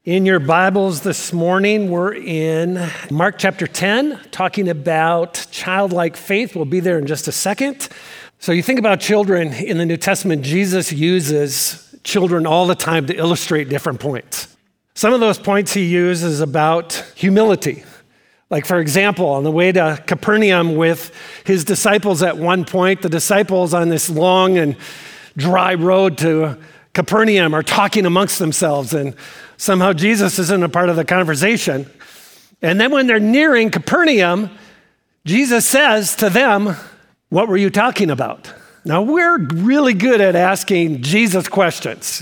In your Bibles this morning, we're in Mark chapter 10, talking about childlike faith. We'll be there in just a second. So you think about children in the New Testament, Jesus uses children all the time to illustrate different points. Some of those points he uses about humility. Like, for example, on the way to Capernaum with his disciples at one point, the disciples on this long and dry road to Capernaum are talking amongst themselves, and somehow Jesus isn't a part of the conversation. And then when they're nearing Capernaum, Jesus says to them, "What were you talking about?" Now, we're really good at asking Jesus questions,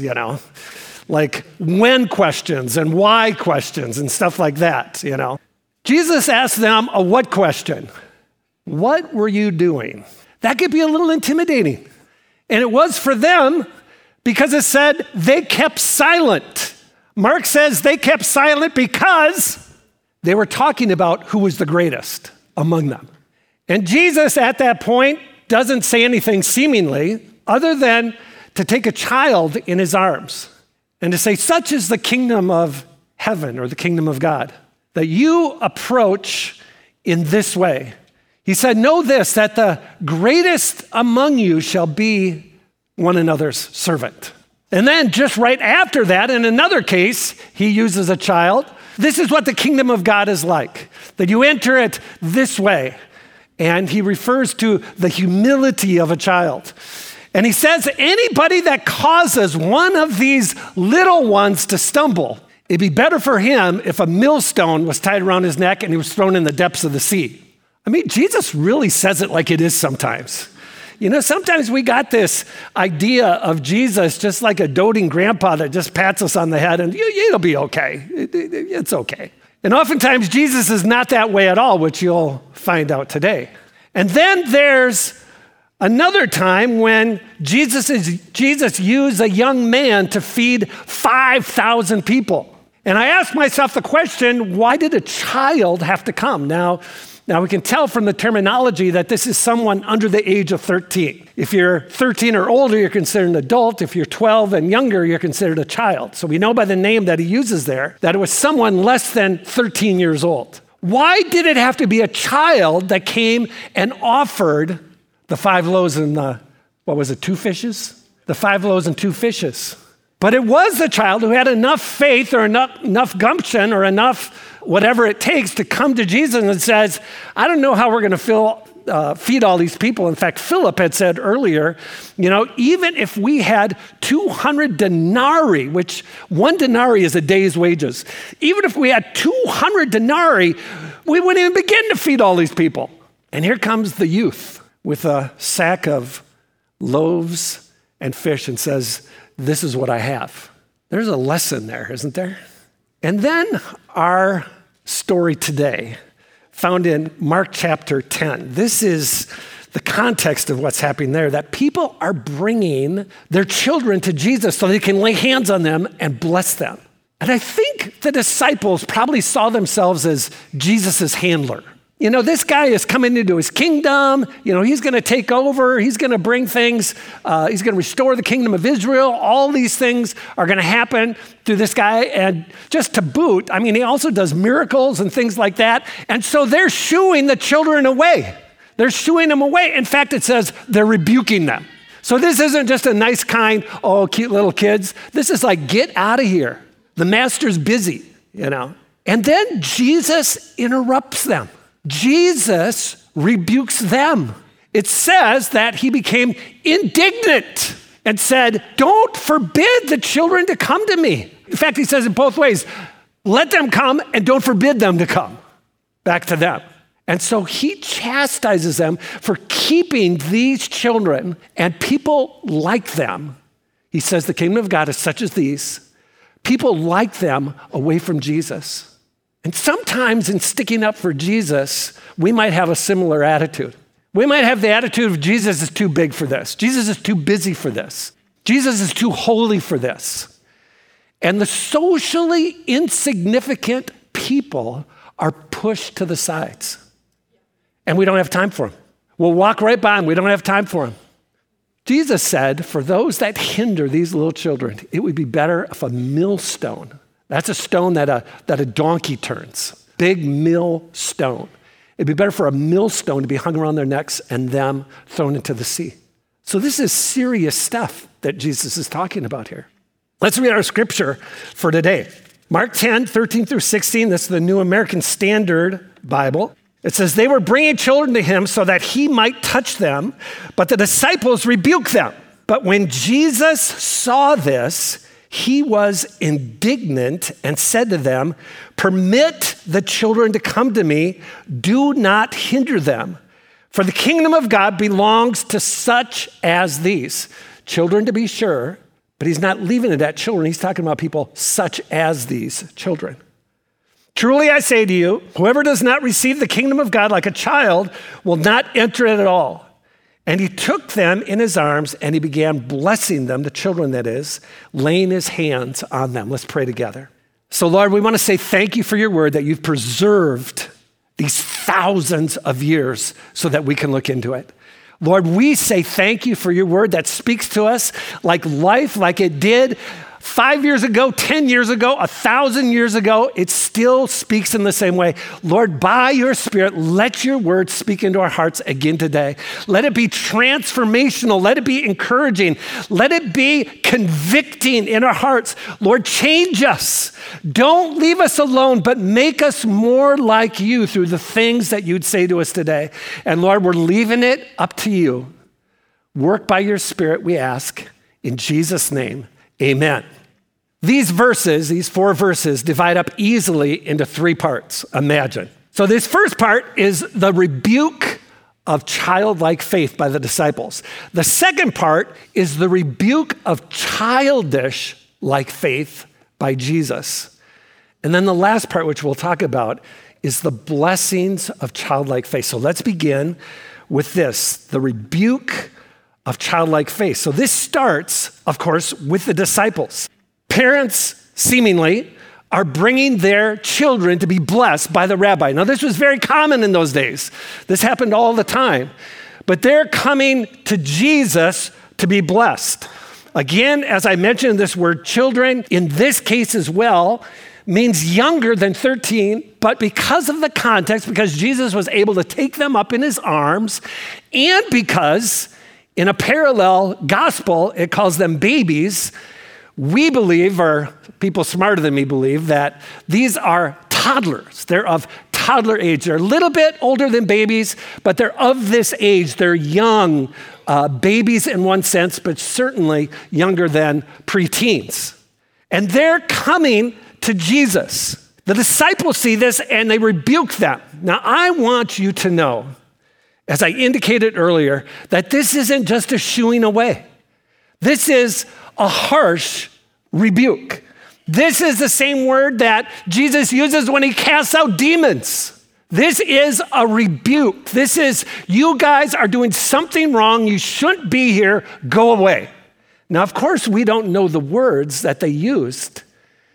like when questions and why questions and stuff like that, Jesus asked them a what question? What were you doing? That could be a little intimidating. And it was for them because it said they kept silent. Mark says they kept silent because they were talking about who was the greatest among them. And Jesus at that point doesn't say anything seemingly other than to take a child in his arms and to say, "Such is the kingdom of heaven," or the kingdom of God, that you approach in this way. He said, "Know this, that the greatest among you shall be one another's servant." And then just right after that, in another case, he uses a child. This is what the kingdom of God is like, that you enter it this way. And he refers to the humility of a child. And he says, anybody that causes one of these little ones to stumble, it'd be better for him if a millstone was tied around his neck and he was thrown in the depths of the sea. I mean, Jesus really says it like it is sometimes. Sometimes we got this idea of Jesus just like a doting grandpa that just pats us on the head and it'll be okay. It's okay. And oftentimes Jesus is not that way at all, which you'll find out today. And then there's another time when Jesus used a young man to feed 5,000 people. And I asked myself the question, why did a child have to come? Now we can tell from the terminology that this is someone under the age of 13. If you're 13 or older, you're considered an adult. If you're 12 and younger, you're considered a child. So we know by the name that he uses there that it was someone less than 13 years old. Why did it have to be a child that came and offered the 5 loaves and 2 fishes? The 5 loaves and 2 fishes. But it was the child who had enough faith or enough gumption or enough whatever it takes to come to Jesus and says, I don't know how we're going to feed all these people. In fact, Philip had said earlier, even if we had 200 denarii, which 1 denarii is a day's wages, even if we had 200 denarii, we wouldn't even begin to feed all these people. And here comes the youth with a sack of loaves and fish and says, this is what I have. There's a lesson there, isn't there? And then our story today, found in Mark chapter 10. This is the context of what's happening there, that people are bringing their children to Jesus so they can lay hands on them and bless them. And I think the disciples probably saw themselves as Jesus's handler. This guy is coming into his kingdom. He's going to take over. He's going to bring things. He's going to restore the kingdom of Israel. All these things are going to happen through this guy. And just to boot, he also does miracles and things like that. And so they're shooing the children away. They're shooing them away. In fact, it says they're rebuking them. So this isn't just a nice, kind, cute little kids. This is like, get out of here. The master's busy, And then Jesus interrupts them. Jesus rebukes them. It says that he became indignant and said, don't forbid the children to come to me. In fact, he says it both ways. Let them come and don't forbid them to come back to them. And so he chastises them for keeping these children and people like them. He says the kingdom of God is such as these. People like them away from Jesus. And sometimes in sticking up for Jesus, we might have a similar attitude. We might have the attitude of Jesus is too big for this. Jesus is too busy for this. Jesus is too holy for this. And the socially insignificant people are pushed to the sides. And we don't have time for them. We'll walk right by them. We don't have time for them. Jesus said, for those that hinder these little children, it would be better if a millstone That's a stone that a donkey turns. Big millstone. It'd be better for a millstone to be hung around their necks and them thrown into the sea. So this is serious stuff that Jesus is talking about here. Let's read our scripture for today. Mark 10, 13 through 16, this is the New American Standard Bible. It says, they were bringing children to him so that he might touch them, but the disciples rebuked them. But when Jesus saw this, he was indignant and said to them, permit the children to come to me, do not hinder them. For the kingdom of God belongs to such as these. Children, to be sure, but he's not leaving it at children. He's talking about people such as these children. Truly I say to you, whoever does not receive the kingdom of God like a child will not enter it at all. And he took them in his arms and he began blessing them, the children that is, laying his hands on them. Let's pray together. So Lord, we want to say thank you for your word that you've preserved these thousands of years so that we can look into it. Lord, we say thank you for your word that speaks to us like life, like it did 5 years ago, 10 years ago, 1,000 years ago. It still speaks in the same way. Lord, by your Spirit, let your word speak into our hearts again today. Let it be transformational. Let it be encouraging. Let it be convicting in our hearts. Lord, change us. Don't leave us alone, but make us more like you through the things that you'd say to us today. And Lord, we're leaving it up to you. Work by your Spirit, we ask, in Jesus' name. Amen. These verses, these 4 verses, divide up easily into 3 parts, imagine. So this first part is the rebuke of childlike faith by the disciples. The second part is the rebuke of childish-like faith by Jesus. And then the last part, which we'll talk about, is the blessings of childlike faith. So let's begin with this, the rebuke of childlike faith. So this starts, of course, with the disciples. Parents, seemingly, are bringing their children to be blessed by the rabbi. Now, this was very common in those days. This happened all the time. But they're coming to Jesus to be blessed. Again, as I mentioned, this word children, in this case as well, means younger than 13, but because of the context, because Jesus was able to take them up in his arms, and because in a parallel gospel, it calls them babies. We believe, or people smarter than me believe, that these are toddlers. They're of toddler age. They're a little bit older than babies, but they're of this age. They're young babies in one sense, but certainly younger than preteens. And they're coming to Jesus. The disciples see this and they rebuke them. Now, I want you to know, as I indicated earlier, that this isn't just a shooing away. This is a harsh rebuke. This is the same word that Jesus uses when he casts out demons. This is a rebuke. This is, you guys are doing something wrong. You shouldn't be here. Go away. Now, of course, we don't know the words that they used.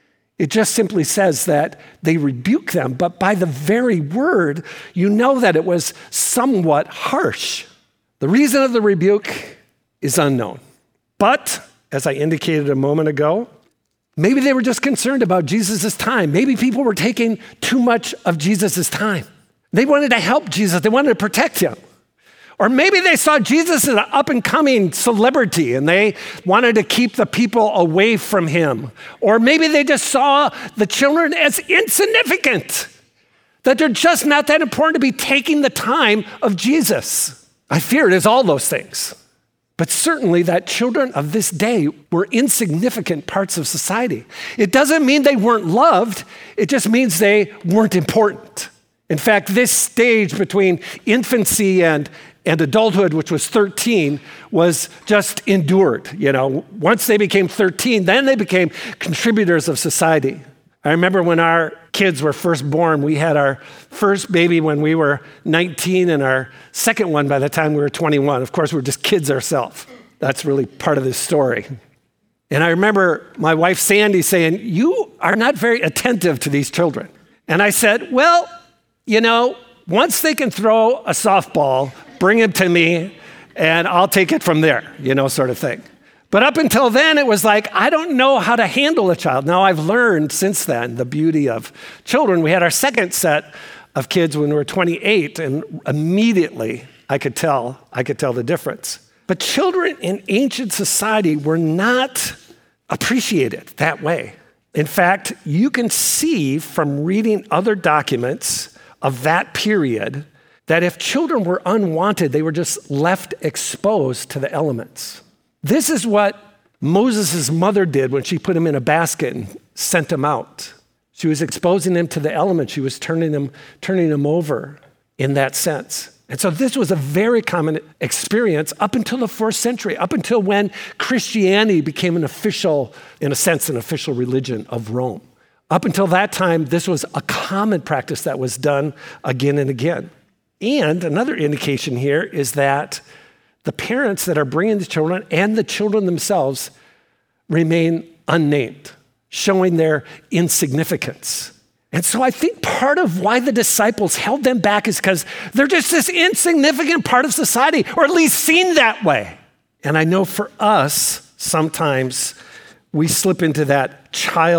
It just simply says that they rebuke them, but by the very word, you know that it was somewhat harsh. The reason of the rebuke is unknown. But, as I indicated a moment ago, maybe they were just concerned about Jesus' time. Maybe people were taking too much of Jesus' time. They wanted to help Jesus. They wanted to protect him. Or maybe they saw Jesus as an up-and-coming celebrity and they wanted to keep the people away from him. Or maybe they just saw the children as insignificant, that they're just not that important to be taking the time of Jesus. I fear it is all those things. But certainly that children of this day were insignificant parts of society. It doesn't mean they weren't loved. It just means they weren't important. In fact, this stage between infancy and adulthood, which was 13, was just endured. You know, once they became 13, then they became contributors of society. I remember when our kids were first born, we had our first baby when we were 19 and our second one by the time we were 21. Of course, we were just kids ourselves. That's really part of this story. And I remember my wife, Sandy, saying, "You are not very attentive to these children." And I said, "Well, you know, once they can throw a softball, bring it to me and I'll take it from there," you know, sort of thing. But up until then, it was like, I don't know how to handle a child. Now, I've learned since then the beauty of children. We had our second set of kids when we were 28, and immediately I could tell the difference. But children in ancient society were not appreciated that way. In fact, you can see from reading other documents of that period that if children were unwanted, they were just left exposed to the elements. This is what Moses' mother did when she put him in a basket and sent him out. She was exposing him to the elements. She was turning him over in that sense. And so this was a very common experience up until the 4th century, up until when Christianity became an official religion of Rome. Up until that time, this was a common practice that was done again and again. And another indication here is that the parents that are bringing the children and the children themselves remain unnamed, showing their insignificance. And so I think part of why the disciples held them back is because they're just this insignificant part of society, or at least seen that way. And I know for us, sometimes we slip into that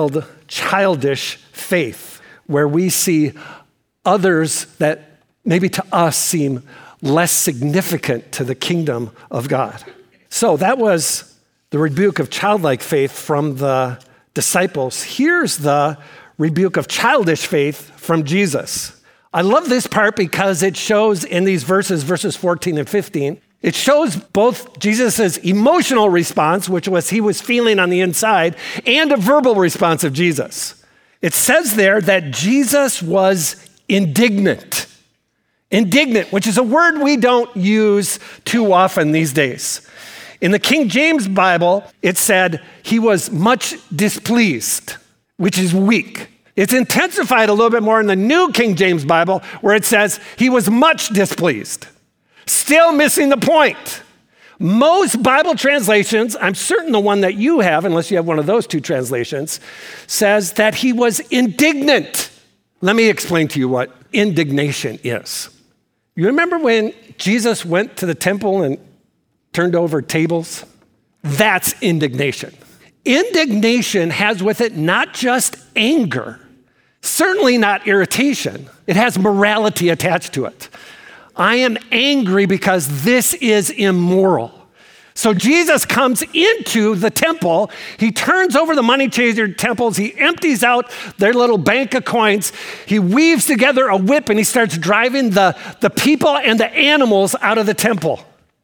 childish faith where we see others that maybe to us seem less significant to the kingdom of God. So that was the rebuke of childlike faith from the disciples. Here's the rebuke of childish faith from Jesus. I love this part because it shows in these verses 14 and 15, it shows both Jesus' emotional response, which was he was feeling on the inside, and a verbal response of Jesus. It says there that Jesus was indignant. Indignant, which is a word we don't use too often these days. In the King James Bible, it said he was much displeased, which is weak. It's intensified a little bit more in the New King James Bible, where it says he was much displeased. Still missing the point. Most Bible translations, I'm certain the one that you have, unless you have one of those two translations, says that he was indignant. Let me explain to you what indignation is. You remember when Jesus went to the temple and turned over tables? That's indignation. Indignation has with it not just anger, certainly not irritation. It has morality attached to it. I am angry because this is immoral. So Jesus comes into the temple, he turns over the money changer temples, he empties out their little bank of coins, he weaves together a whip and he starts driving the people and the animals out of the temple.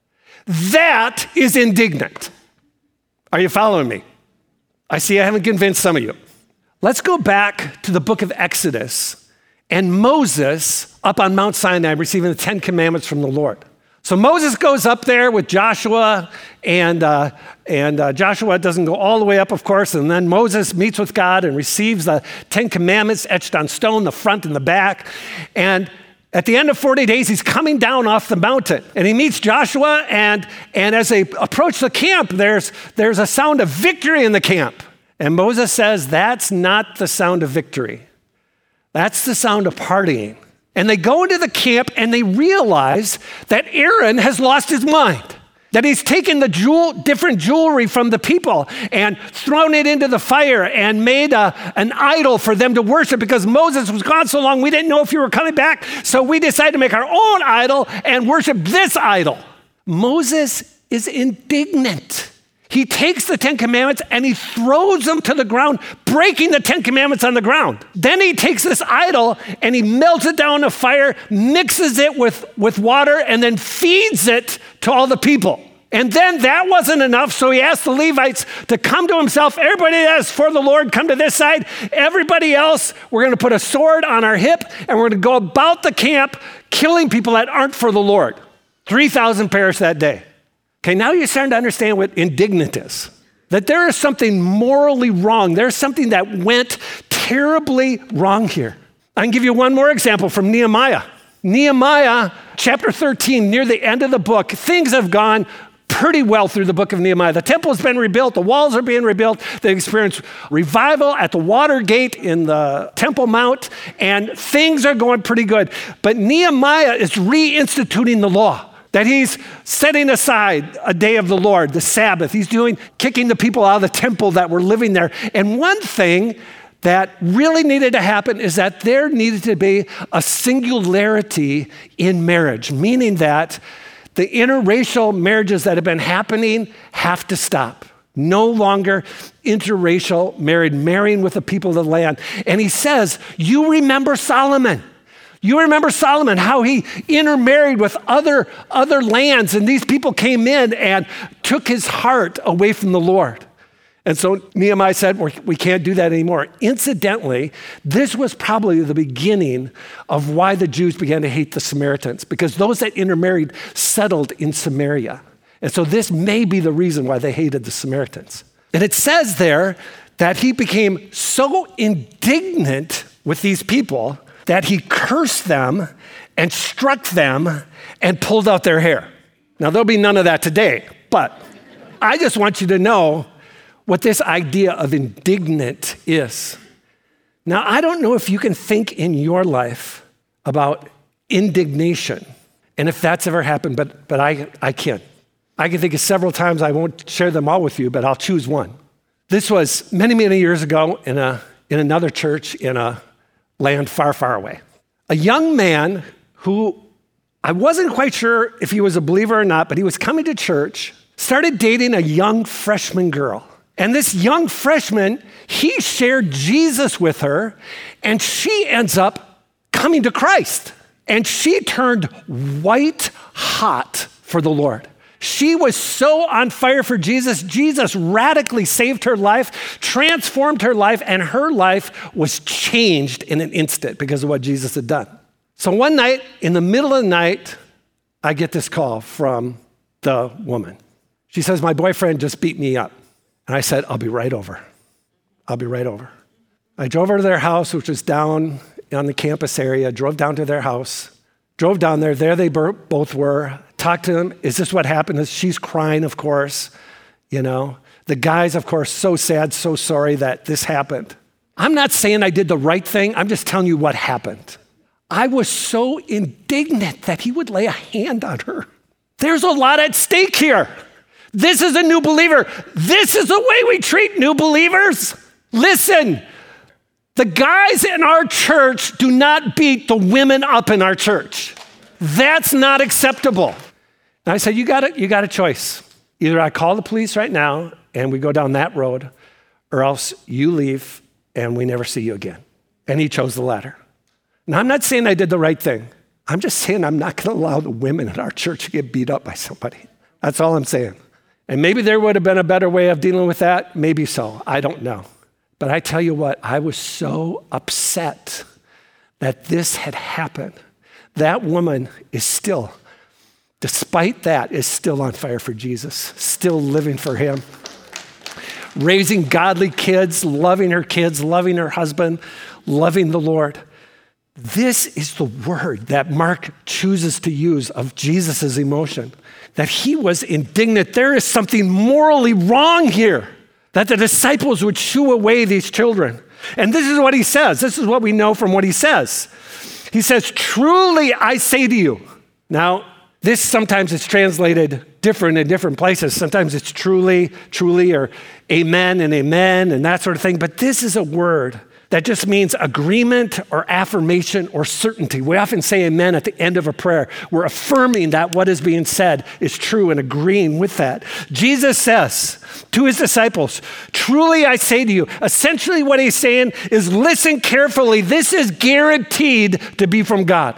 That is indignant. Are you following me? I see I haven't convinced some of you. Let's go back to the book of Exodus and Moses up on Mount Sinai receiving the 10 Commandments from the Lord. So Moses goes up there with Joshua, and Joshua doesn't go all the way up, of course, and then Moses meets with God and receives the 10 Commandments etched on stone, the front and the back. And at the end of 40 days, he's coming down off the mountain, and he meets Joshua, and as they approach the camp, there's a sound of victory in the camp. And Moses says, that's not the sound of victory. That's the sound of partying. And they go into the camp and they realize that Aaron has lost his mind, that he's taken the different jewelry from the people and thrown it into the fire and made an idol for them to worship because Moses was gone so long, we didn't know if you were coming back. So we decided to make our own idol and worship this idol. Moses is indignant. He takes the 10 Commandments and he throws them to the ground, breaking the 10 Commandments on the ground. Then he takes this idol and he melts it down in a fire, mixes it with water, and then feeds it to all the people. And then that wasn't enough, so he asked the Levites to come to himself. Everybody that's for the Lord, come to this side. Everybody else, we're going to put a sword on our hip and we're going to go about the camp killing people that aren't for the Lord. 3,000 perished that day. Okay, now you're starting to understand what indignant is. That there is something morally wrong. There's something that went terribly wrong here. I can give you one more example from Nehemiah. Nehemiah, chapter 13, near the end of the book, things have gone pretty well through the book of Nehemiah. The temple has been rebuilt. The walls are being rebuilt. They experienced revival at the water gate in the Temple Mount, and things are going pretty good. But Nehemiah is reinstituting the law. that he's setting aside a day of the Lord, the Sabbath. He's kicking the people out of the temple that were living there. And one thing that really needed to happen is that there needed to be a singularity in marriage, meaning that the interracial marriages that have been happening have to stop. No longer interracial marrying with the people of the land. And he says, you remember Solomon. You remember Solomon, how he intermarried with other lands, and these people came in and took his heart away from the Lord. And so Nehemiah said, we can't do that anymore. Incidentally, this was probably the beginning of why the Jews began to hate the Samaritans, because those that intermarried settled in Samaria. And so this may be the reason why they hated the Samaritans. And it says there that he became so indignant with these people that he cursed them and struck them and pulled out their hair. Now, there'll be none of that today, but I just want you to know what this idea of indignant is. Now, I don't know if you can think in your life about indignation and if that's ever happened, but I can. I can think of several times. I won't share them all with you, but I'll choose one. This was many, many years ago in another church in a land far, far away. A young man who I wasn't quite sure if he was a believer or not, but he was coming to church, started dating a young freshman girl. And this young freshman, he shared Jesus with her, and she ends up coming to Christ. And she turned white hot for the Lord. She was so on fire for Jesus. Jesus radically saved her life, transformed her life, and her life was changed in an instant because of what Jesus had done. So one night, in the middle of the night, I get this call from the woman. She says, my boyfriend just beat me up. And I said, I'll be right over. I'll be right over. I drove over to their house, which was down on the campus area, drove down to their house, drove down there. There they both were. Talked to them. Is this what happened? She's crying, of course. You know, the guy's, of course, so sad, so sorry that this happened. I'm not saying I did the right thing. I'm just telling you what happened. I was so indignant that he would lay a hand on her. There's a lot at stake here. This is a new believer. This is the way we treat new believers. Listen, the guys in our church do not beat the women up in our church. That's not acceptable. And I said, you got a choice. Either I call the police right now and we go down that road, or else you leave and we never see you again. And he chose the latter. Now, I'm not saying I did the right thing. I'm just saying I'm not going to allow the women in our church to get beat up by somebody. That's all I'm saying. And maybe there would have been a better way of dealing with that. Maybe so. I don't know. But I tell you what, I was so upset that this had happened. That woman is still, despite that, is still on fire for Jesus, still living for him, raising godly kids, loving her husband, loving the Lord. This is the word that Mark chooses to use of Jesus' emotion, that he was indignant. There is something morally wrong here, that the disciples would shoo away these children. And this is what he says. This is what we know from what he says. He says, truly I say to you. Now, this sometimes it's translated different in different places. Sometimes it's truly, or amen and that sort of thing. But this is a word that just means agreement or affirmation or certainty. We often say amen at the end of a prayer. We're affirming that what is being said is true and agreeing with that. Jesus says to his disciples, truly I say to you, essentially what he's saying is listen carefully. This is guaranteed to be from God.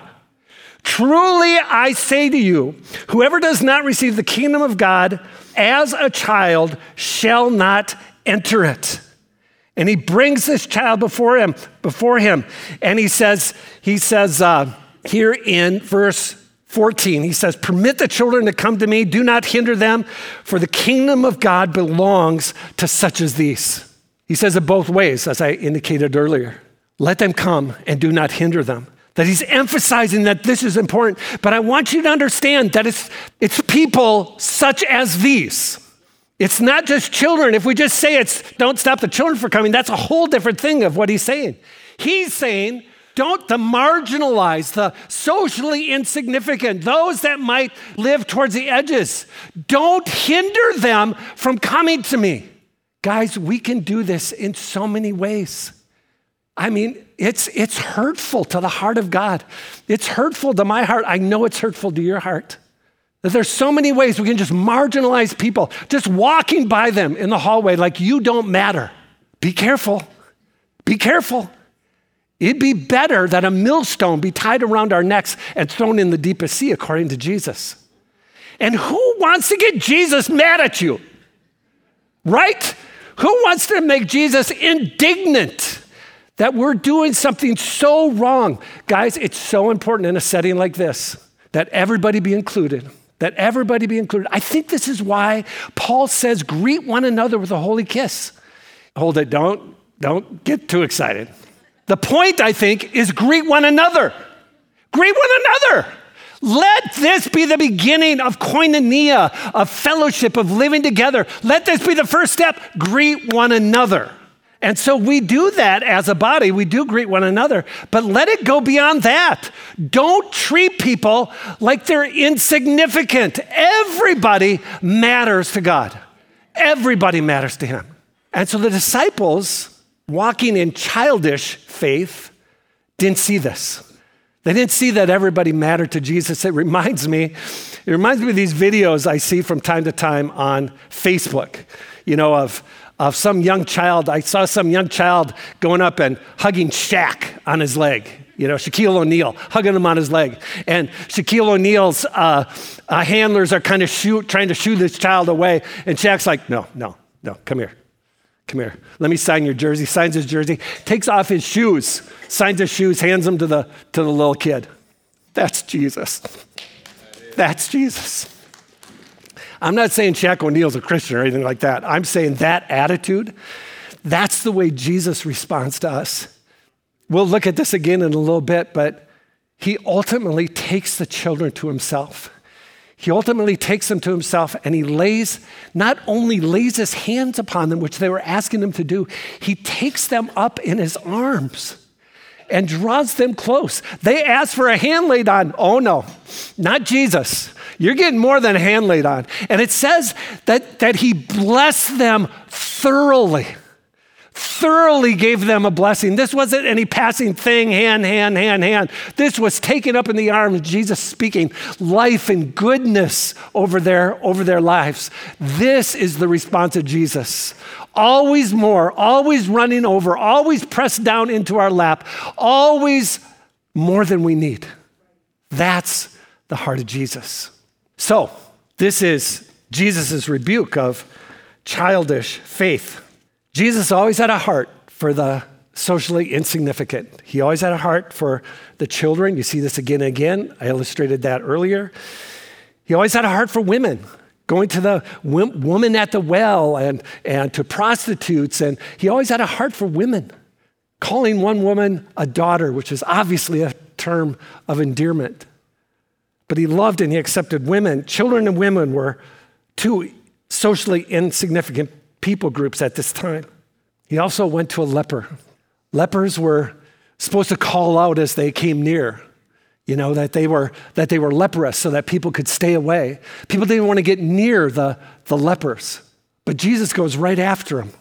Truly I say to you, whoever does not receive the kingdom of God as a child shall not enter it. And he brings this child before him. And he says here in verse 14, he says, permit the children to come to me, do not hinder them, for the kingdom of God belongs to such as these. He says it both ways, as I indicated earlier. Let them come and do not hinder them. That he's emphasizing that this is important. But I want you to understand that it's people such as these. It's not just children. If we just say don't stop the children from coming, that's a whole different thing of what he's saying. He's saying the marginalized, the socially insignificant, those that might live towards the edges. Don't hinder them from coming to me. Guys, we can do this in so many ways. I mean, it's hurtful to the heart of God. It's hurtful to my heart. I know it's hurtful to your heart. That there's so many ways we can just marginalize people, just walking by them in the hallway like you don't matter. Be careful. Be careful. It'd be better that a millstone be tied around our necks and thrown in the deepest sea, according to Jesus. And who wants to get Jesus mad at you? Right? Who wants to make Jesus indignant that we're doing something so wrong? Guys, it's so important in a setting like this that everybody be included. That everybody be included. I think this is why Paul says, greet one another with a holy kiss. Hold it, don't get too excited. The point, I think, is greet one another. Greet one another. Let this be the beginning of koinonia, of fellowship, of living together. Let this be the first step. Greet one another. And so we do that as a body. We do greet one another, but let it go beyond that. Don't treat people like they're insignificant. Everybody matters to God. Everybody matters to him. And so the disciples, walking in childish faith, didn't see this. They didn't see that everybody mattered to Jesus. It reminds me of these videos I see from time to time on Facebook, of some young child. I saw some young child going up and hugging Shaq on his leg. Shaquille O'Neal, hugging him on his leg. And Shaquille O'Neal's handlers are kind of trying to shoo this child away. And Shaq's like, no, come here. Come here. Let me sign your jersey. Signs his jersey, takes off his shoes, signs his shoes, hands them to the little kid. That's Jesus. That's Jesus. I'm not saying Shaq O'Neal's a Christian or anything like that. I'm saying that attitude, that's the way Jesus responds to us. We'll look at this again in a little bit, but he ultimately takes the children to himself. He ultimately takes them to himself, and he not only lays his hands upon them, which they were asking him to do, he takes them up in his arms and draws them close. They ask for a hand laid on. Oh no, not Jesus. You're getting more than a hand laid on. And it says that he blessed them thoroughly gave them a blessing. This wasn't any passing thing, hand. This was taken up in the arms, Jesus speaking life and goodness over their lives. This is the response of Jesus. Always more, always running over, always pressed down into our lap, always more than we need. That's the heart of Jesus. So this is Jesus' rebuke of childish faith. Jesus always had a heart for the socially insignificant. He always had a heart for the children. You see this again and again. I illustrated that earlier. He always had a heart for women, going to the woman at the well and to prostitutes. And he always had a heart for women, calling one woman a daughter, which is obviously a term of endearment. But he loved and he accepted women. Children and women were two socially insignificant people groups at this time. He also went to a leper. Lepers were supposed to call out as they came near, that they were leprous so that people could stay away. People didn't want to get near the lepers. But Jesus goes right after them.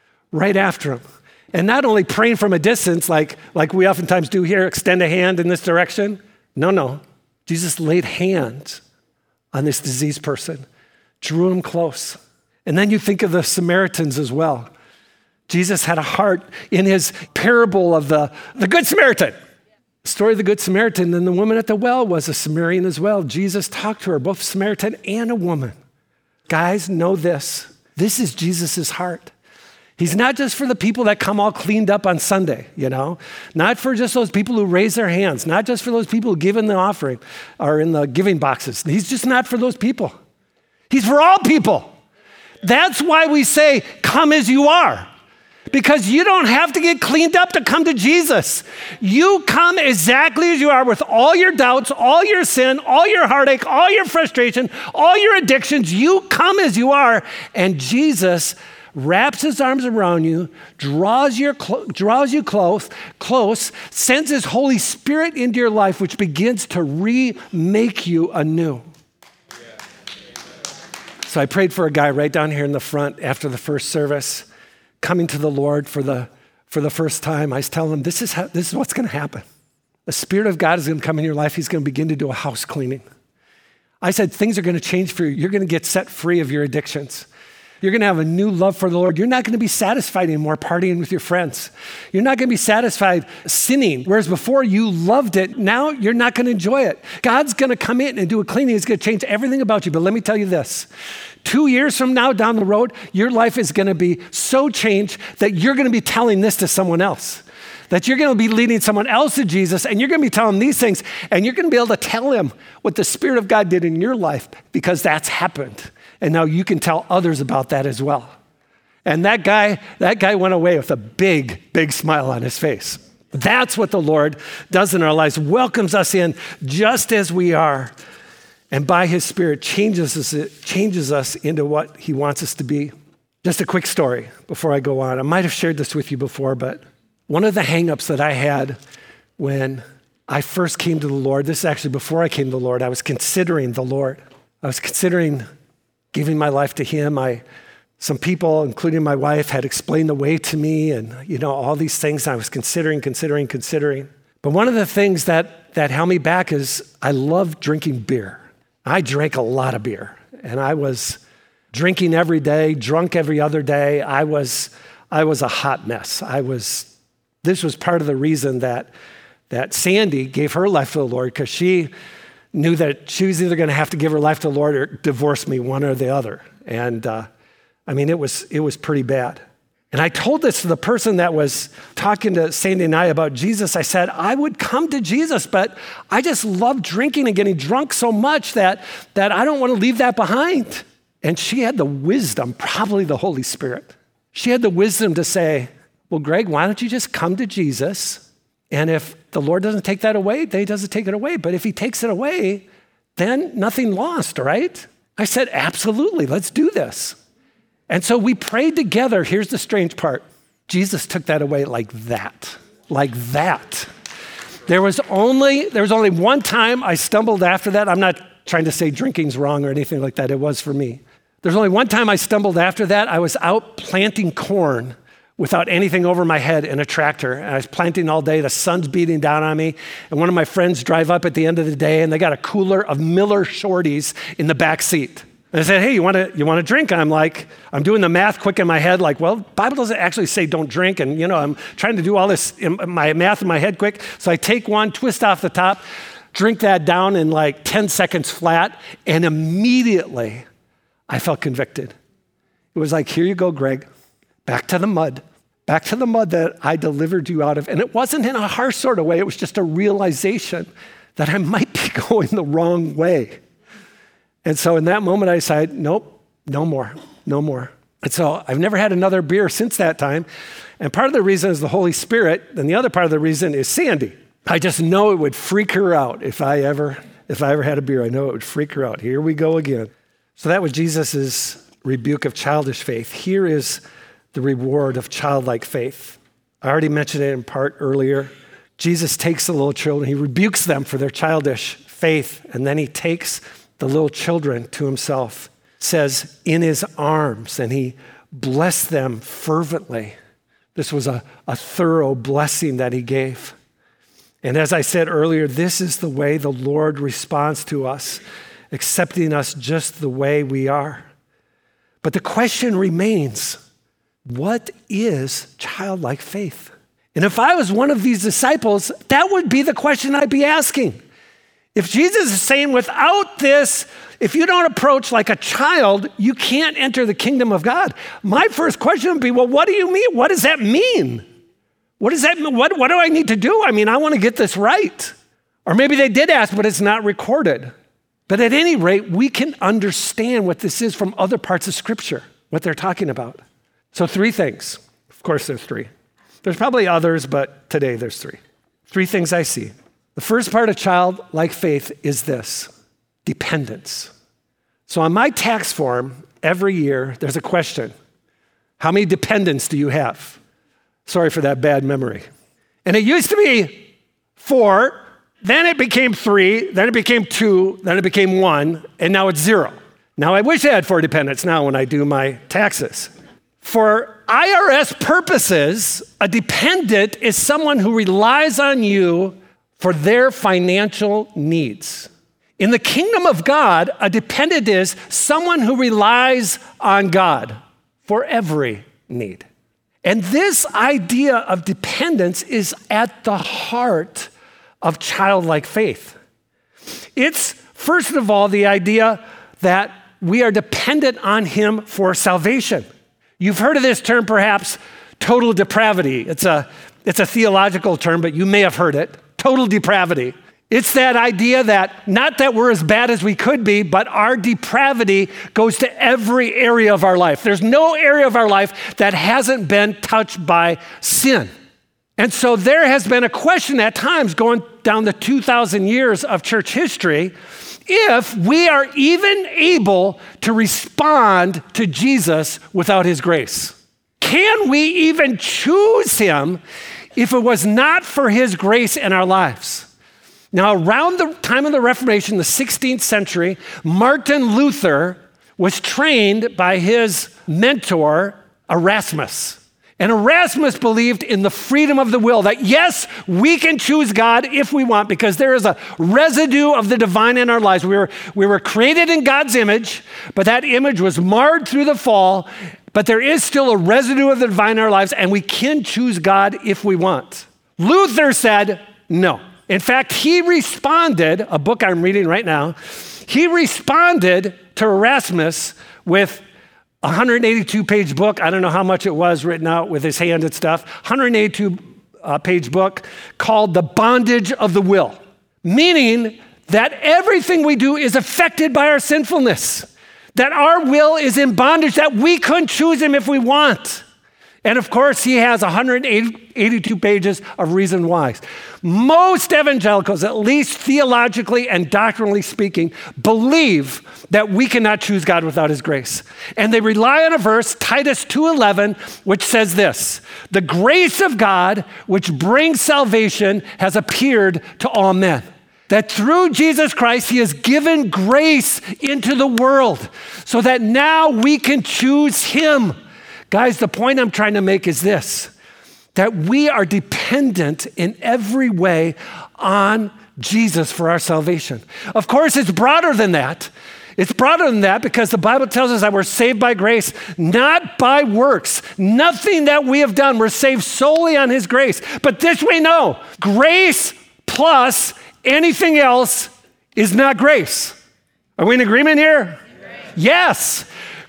And not only praying from a distance like we oftentimes do here, extend a hand in this direction. No. Jesus laid hands on this diseased person, drew him close. And then you think of the Samaritans as well. Jesus had a heart in his parable of the Good Samaritan. The story of the Good Samaritan, and the woman at the well was a Samaritan as well. Jesus talked to her, both Samaritan and a woman. Guys, know this. This is Jesus' heart. He's not just for the people that come all cleaned up on Sunday, Not for just those people who raise their hands. Not just for those people who give in the offering or in the giving boxes. He's just not for those people. He's for all people. That's why we say, come as you are. Because you don't have to get cleaned up to come to Jesus. You come exactly as you are with all your doubts, all your sin, all your heartache, all your frustration, all your addictions. You come as you are, and Jesus wraps his arms around you, draws you close, sends his Holy Spirit into your life, which begins to remake you anew. So I prayed for a guy right down here in the front after the first service, coming to the Lord for the first time. I was telling him, this is what's going to happen. The Spirit of God is going to come in your life. He's going to begin to do a house cleaning. I said, things are going to change for you. You're going to get set free of your addictions. You're going to have a new love for the Lord. You're not going to be satisfied anymore partying with your friends. You're not going to be satisfied sinning, whereas before you loved it. Now you're not going to enjoy it. God's going to come in and do a cleaning. He's going to change everything about you. But let me tell you this. 2 years from now down the road, your life is going to be so changed that you're going to be telling this to someone else. That you're going to be leading someone else to Jesus, and you're going to be telling them these things, and you're going to be able to tell him what the Spirit of God did in your life because that's happened. And now you can tell others about that as well. And that guy went away with a big, big smile on his face. That's what the Lord does in our lives, welcomes us in just as we are, and by his Spirit changes us into what he wants us to be. Just a quick story before I go on. I might have shared this with you before, but one of the hangups that I had when I first came to the Lord, this is actually before I came to the Lord, I was considering the Lord. I was considering giving my life to him. Some people, including my wife, had explained the way to me and, all these things. I was considering. But one of the things that held me back is I love drinking beer. I drank a lot of beer, and I was drinking every day, drunk every other day. I was a hot mess. This was part of the reason that Sandy gave her life to the Lord, because she knew that she was either going to have to give her life to the Lord or divorce me, one or the other. And it was pretty bad. And I told this to the person that was talking to Sandy and I about Jesus. I said, I would come to Jesus, but I just love drinking and getting drunk so much that I don't want to leave that behind. And she had the wisdom, probably the Holy Spirit. She had the wisdom to say, well, Greg, why don't you just come to Jesus? And if the Lord doesn't take that away, then he doesn't take it away. But if he takes it away, then nothing lost, right? I said, absolutely, let's do this. And so we prayed together. Here's the strange part. Jesus took that away like that. There was only one time I stumbled after that. I'm not trying to say drinking's wrong or anything like that. It was for me. There's only one time I stumbled after that. I was out planting corn without anything over my head in a tractor. And I was planting all day. The sun's beating down on me. And one of my friends drive up at the end of the day, and they got a cooler of Miller Shorties in the back seat. And I said, hey, you want to drink? I'm I'm doing the math quick in my head, well, the Bible doesn't actually say don't drink. And, I'm trying to do all this my math in my head quick. So I take one, twist off the top, drink that down in 10 seconds flat. And immediately I felt convicted. It was here you go, Greg. Back to the mud that I delivered you out of. And it wasn't in a harsh sort of way. It was just a realization that I might be going the wrong way. And so in that moment, I decided, nope, no more. And so I've never had another beer since that time. And part of the reason is the Holy Spirit. And the other part of the reason is Sandy. I just know it would freak her out if I ever had a beer. I know it would freak her out. Here we go again. So that was Jesus's rebuke of childish faith. Here is the reward of childlike faith. I already mentioned it in part earlier. Jesus takes the little children, he rebukes them for their childish faith, and then he takes the little children to himself, says in his arms, and he blessed them fervently. This was a thorough blessing that he gave. And as I said earlier, this is the way the Lord responds to us, accepting us just the way we are. But the question remains, what is childlike faith? And if I was one of these disciples, that would be the question I'd be asking. If Jesus is saying without this, if you don't approach like a child, you can't enter the kingdom of God. My first question would be, well, what do you mean? What does that mean? What does that mean? What do I need to do? I want to get this right. Or maybe they did ask, but it's not recorded. But at any rate, we can understand what this is from other parts of Scripture, what they're talking about. So 3 things. Of course, there's 3. There's probably others, but today there's 3. 3 things I see. The first part of childlike faith is this: dependence. So on my tax form, every year, there's a question. How many dependents do you have? Sorry for that bad memory. And it used to be 4, then it became 3, then it became 2, then it became 1, and now it's 0. Now I wish I had 4 dependents now when I do my taxes. For IRS purposes, a dependent is someone who relies on you for their financial needs. In the kingdom of God, a dependent is someone who relies on God for every need. And this idea of dependence is at the heart of childlike faith. It's, first of all, the idea that we are dependent on him for salvation. You've heard of this term, perhaps, total depravity. It's a theological term, but you may have heard it. Total depravity. It's that idea that not that we're as bad as we could be, but our depravity goes to every area of our life. There's no area of our life that hasn't been touched by sin. And so there has been a question at times going down the 2,000 years of church history, if we are even able to respond to Jesus without his grace. Can we even choose him if it was not for his grace in our lives? Now, around the time of the Reformation, the 16th century, Martin Luther was trained by his mentor, Erasmus. And Erasmus believed in the freedom of the will, that yes, we can choose God if we want, because there is a residue of the divine in our lives. We were created in God's image, but that image was marred through the fall, but there is still a residue of the divine in our lives, and we can choose God if we want. Luther said no. In fact, he responded, a book I'm reading right now, he responded to Erasmus with a 182-page book. I don't know how much it was written out with his hand and stuff. 182-page book called The Bondage of the Will, meaning that everything we do is affected by our sinfulness, that our will is in bondage, that we couldn't choose him if we want. And of course, he has 182 pages of reason why. Most evangelicals, at least theologically and doctrinally speaking, believe that we cannot choose God without his grace. And they rely on a verse, Titus 2:11, which says this: the grace of God, which brings salvation, has appeared to all men. That through Jesus Christ, he has given grace into the world so that now we can choose him. Guys, the point I'm trying to make is this, that we are dependent in every way on Jesus for our salvation. Of course, it's broader than that. It's broader than that because the Bible tells us that we're saved by grace, not by works. Nothing that we have done. We're saved solely on his grace. But this we know, grace plus anything else is not grace. Are we in agreement here? Yes.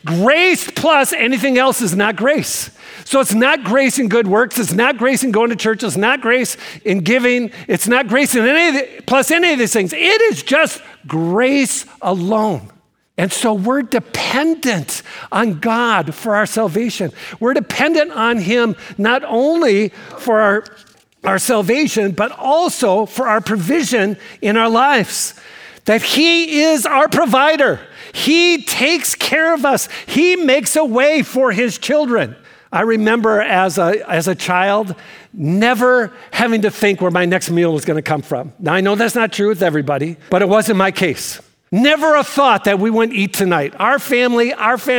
Grace plus anything else is not grace. So it's not grace in good works. It's not grace in going to church. It's not grace in giving. It's not grace in plus any of these things. It is just grace alone. And so we're dependent on God for our salvation. We're dependent on him not only for our salvation, but also for our provision in our lives. That he is our provider. He takes care of us. He makes a way for his children. I remember as a child never having to think where my next meal was going to come from. Now, I know that's not true with everybody, but it wasn't my case. Never a thought that we wouldn't eat tonight. Our family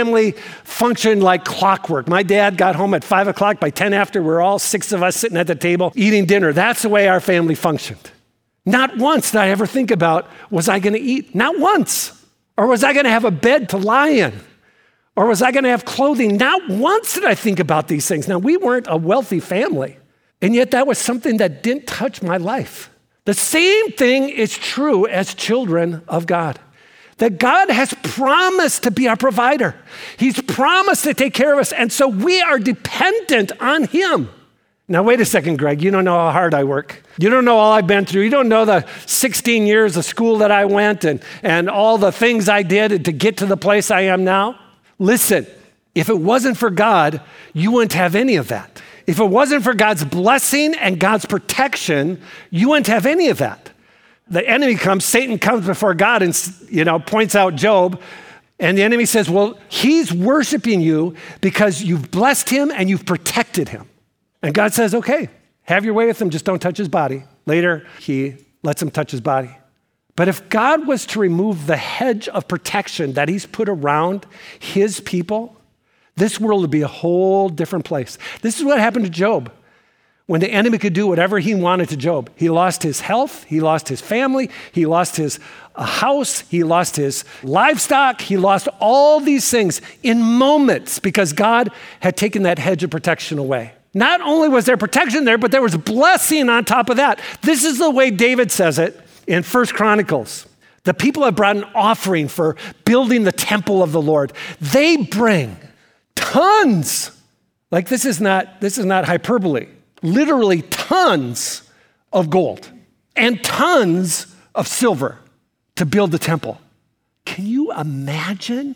functioned like clockwork. My dad got home at 5 o'clock. By 10 after, we're all 6 of us sitting at the table eating dinner. That's the way our family functioned. Not once did I ever think about, was I going to eat? Not once. Or was I going to have a bed to lie in? Or was I going to have clothing? Not once did I think about these things. Now, we weren't a wealthy family, and yet that was something that didn't touch my life. The same thing is true as children of God, that God has promised to be our provider. He's promised to take care of us, and so we are dependent on him. Now, wait a second, Greg. You don't know how hard I work. You don't know all I've been through. You don't know the 16 years of school that I went and all the things I did to get to the place I am now. Listen, if it wasn't for God, you wouldn't have any of that. If it wasn't for God's blessing and God's protection, you wouldn't have any of that. The enemy comes, Satan comes before God and points out Job. And the enemy says, well, he's worshiping you because you've blessed him and you've protected him. And God says, okay, have your way with him, just don't touch his body. Later, he lets him touch his body. But if God was to remove the hedge of protection that he's put around his people, this world would be a whole different place. This is what happened to Job. When the enemy could do whatever he wanted to Job. He lost his health, he lost his family, he lost his house, he lost his livestock, he lost all these things in moments because God had taken that hedge of protection away. Not only was there protection there, but there was blessing on top of that. This is the way David says it in 1 Chronicles. The people have brought an offering for building the temple of the Lord. They bring tons, like this is not hyperbole, literally tons of gold and tons of silver to build the temple. Can you imagine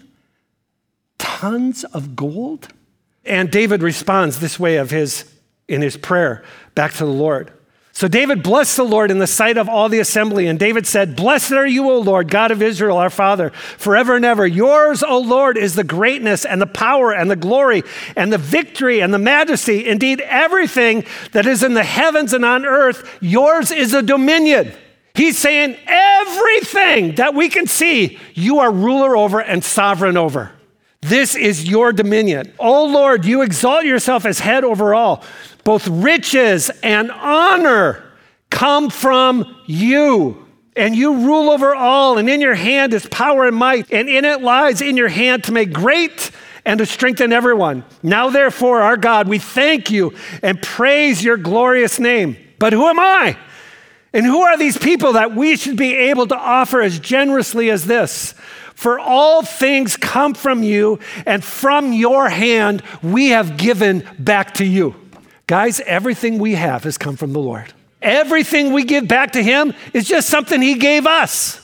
tons of gold? And David responds this way in his prayer back to the Lord. So David blessed the Lord in the sight of all the assembly. And David said, blessed are you, O Lord, God of Israel, our Father, forever and ever. Yours, O Lord, is the greatness and the power and the glory and the victory and the majesty. Indeed, everything that is in the heavens and on earth, yours is a dominion. He's saying everything that we can see, you are ruler over and sovereign over. This is your dominion. O Lord, you exalt yourself as head over all. Both riches and honor come from you. And you rule over all, and in your hand is power and might, and in it lies in your hand to make great and to strengthen everyone. Now therefore, our God, we thank you and praise your glorious name. But who am I? And who are these people that we should be able to offer as generously as this? For all things come from you, and from your hand we have given back to you. Guys, everything we have has come from the Lord. Everything we give back to him is just something he gave us.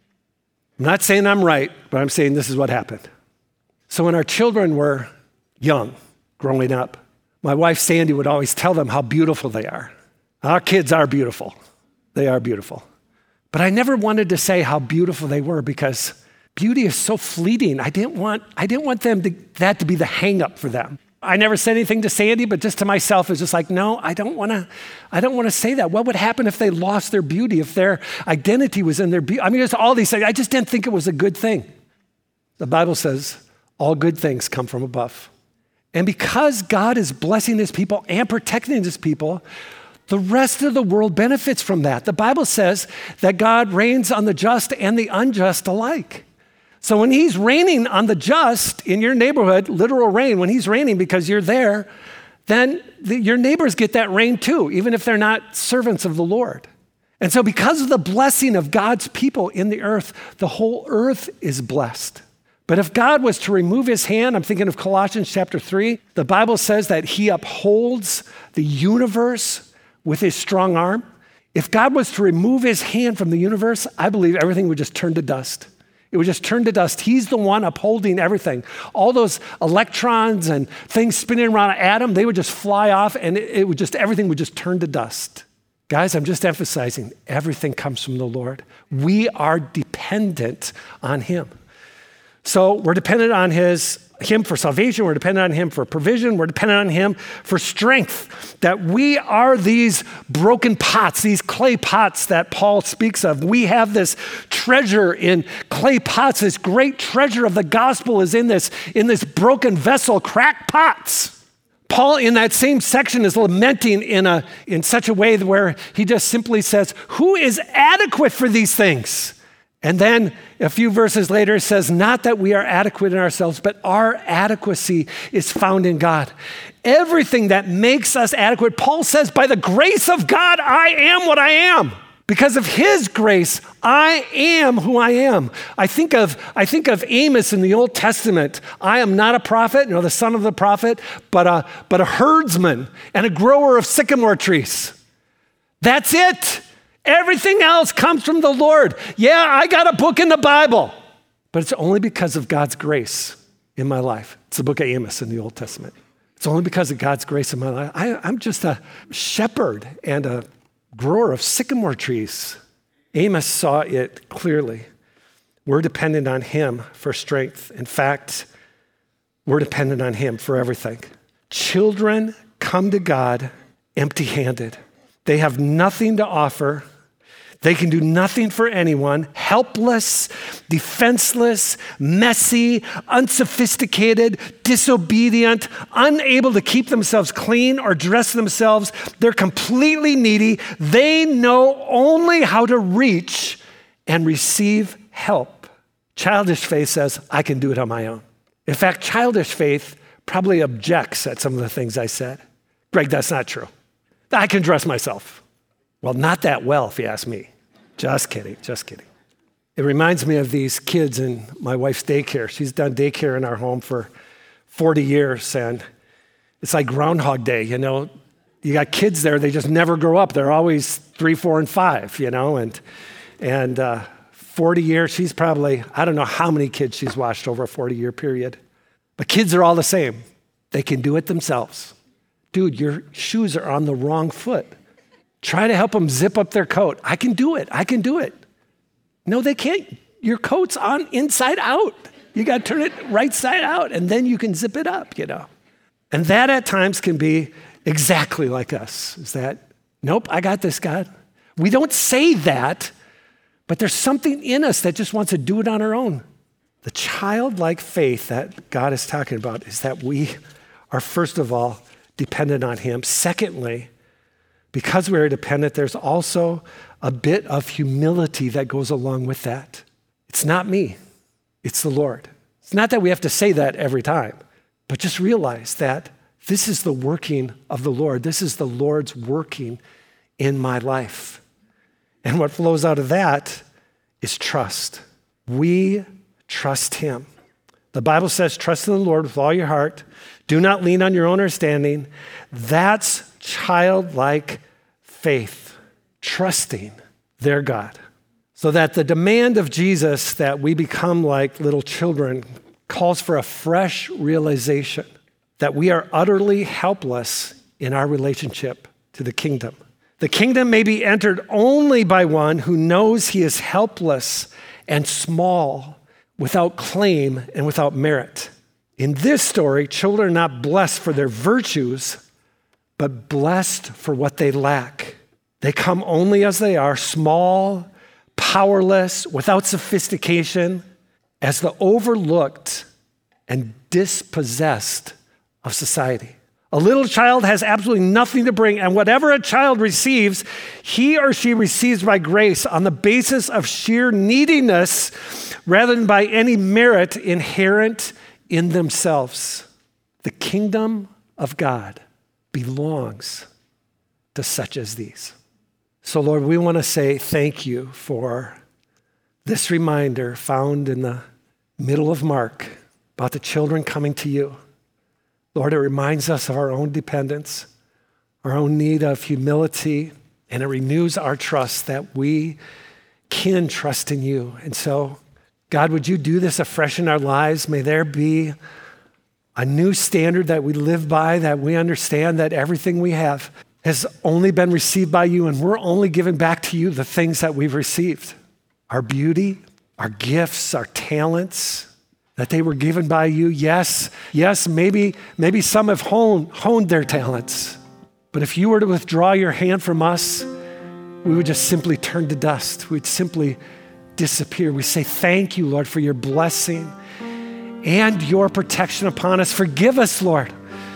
I'm not saying I'm right, but I'm saying this is what happened. So when our children were young, growing up, my wife Sandy would always tell them how beautiful they are. Our kids are beautiful. They are beautiful. But I never wanted to say how beautiful they were because beauty is so fleeting. I didn't want that to be the hang up for them. I never said anything to Sandy, but just to myself, it's just like, no, I don't want to say that. What would happen if they lost their beauty, if their identity was in their beauty? I mean, there's all these things. I just didn't think it was a good thing. The Bible says all good things come from above. And because God is blessing his people and protecting his people, the rest of the world benefits from that. The Bible says that God reigns on the just and the unjust alike. So when he's raining on the just in your neighborhood, literal rain, when he's raining because you're there, then your neighbors get that rain too, even if they're not servants of the Lord. And so because of the blessing of God's people in the earth, the whole earth is blessed. But if God was to remove his hand, I'm thinking of Colossians chapter 3, the Bible says that he upholds the universe with his strong arm. If God was to remove his hand from the universe, I believe everything would just turn to dust. It would just turn to dust. He's the one upholding everything. All those electrons and things spinning around an atom, they would just fly off and everything would just turn to dust. Guys, I'm just emphasizing, everything comes from the Lord. We are dependent on him. So we're dependent on him for salvation. We're dependent on him for provision. We're dependent on him for strength. That we are these broken pots, these clay pots that Paul speaks of. We have this treasure in clay pots. This great treasure of the gospel is in this broken vessel, cracked pots. Paul in that same section is lamenting in such a way where he just simply says, who is adequate for these things? And then a few verses later, it says, not that we are adequate in ourselves, but our adequacy is found in God. Everything that makes us adequate, Paul says, by the grace of God, I am what I am. Because of his grace, I am who I am. I think of Amos in the Old Testament. I am not a prophet, the son of the prophet, but a herdsman and a grower of sycamore trees. That's it. Everything else comes from the Lord. Yeah, I got a book in the Bible, but it's only because of God's grace in my life. It's the book of Amos in the Old Testament. It's only because of God's grace in my life. I'm just a shepherd and a grower of sycamore trees. Amos saw it clearly. We're dependent on him for strength. In fact, we're dependent on him for everything. Children come to God empty-handed. They have nothing to offer. They can do nothing for anyone, helpless, defenseless, messy, unsophisticated, disobedient, unable to keep themselves clean or dress themselves. They're completely needy. They know only how to reach and receive help. Childish faith says, I can do it on my own. In fact, childish faith probably objects at some of the things I said. Greg, that's not true. I can dress myself. Well, not that well, if you ask me. Just kidding, just kidding. It reminds me of these kids in my wife's daycare. She's done daycare in our home for 40 years, and it's like Groundhog Day, you know. You got kids there, they just never grow up. They're always 3, 4, and 5, you know, and 40 years, she's probably, I don't know how many kids she's watched over a 40-year period. But kids are all the same. They can do it themselves. Dude, your shoes are on the wrong foot. Try to help them zip up their coat. I can do it. I can do it. No, they can't. Your coat's on inside out. You got to turn it right side out, and then you can zip it up, you know. And that at times can be exactly like us. Is that, nope, I got this, God. We don't say that, but there's something in us that just wants to do it on our own. The childlike faith that God is talking about is that we are, first of all, dependent on him. Secondly, because we're dependent, there's also a bit of humility that goes along with that. It's not me, it's the Lord. It's not that we have to say that every time, but just realize that this is the working of the Lord. This is the Lord's working in my life. And what flows out of that is trust. We trust him. The Bible says, trust in the Lord with all your heart. Do not lean on your own understanding. That's childlike faith, trusting their God. So that the demand of Jesus that we become like little children calls for a fresh realization that we are utterly helpless in our relationship to the kingdom. The kingdom may be entered only by one who knows he is helpless and small, without claim and without merit. In this story, children are not blessed for their virtues, but blessed for what they lack. They come only as they are, small, powerless, without sophistication, as the overlooked and dispossessed of society. A little child has absolutely nothing to bring, and whatever a child receives, he or she receives by grace on the basis of sheer neediness rather than by any merit inherent in themselves. The kingdom of God belongs to such as these. So, Lord, we want to say thank you for this reminder found in the middle of Mark about the children coming to you. Lord, it reminds us of our own dependence, our own need of humility, and it renews our trust that we can trust in you. And so, God, would you do this afresh in our lives? May there be a new standard that we live by, that we understand that everything we have has only been received by you, and we're only giving back to you the things that we've received. Our beauty, our gifts, our talents, that they were given by you. Yes, maybe some have honed their talents. But if you were to withdraw your hand from us, we would just simply turn to dust. We'd simply disappear. We say, thank you, Lord, for your blessing and your protection upon us. Forgive us, Lord,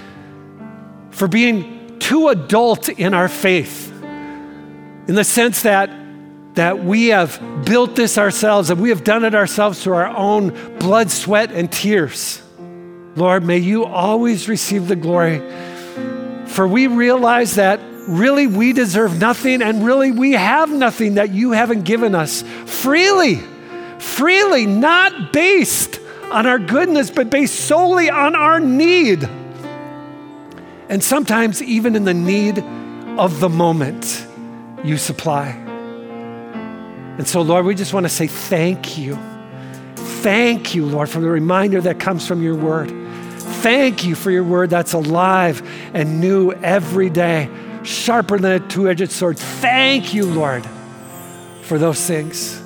for being too adult in our faith, in the sense that we have built this ourselves, and we have done it ourselves through our own blood, sweat, and tears. Lord, may you always receive the glory, for we realize that really we deserve nothing, and really we have nothing that you haven't given us freely, not based on our goodness, but based solely on our need. And sometimes even in the need of the moment, you supply. And so, Lord, we just want to say thank you. Thank you, Lord, for the reminder that comes from your word. Thank you for your word that's alive and new every day, sharper than a two-edged sword. Thank you, Lord, for those things.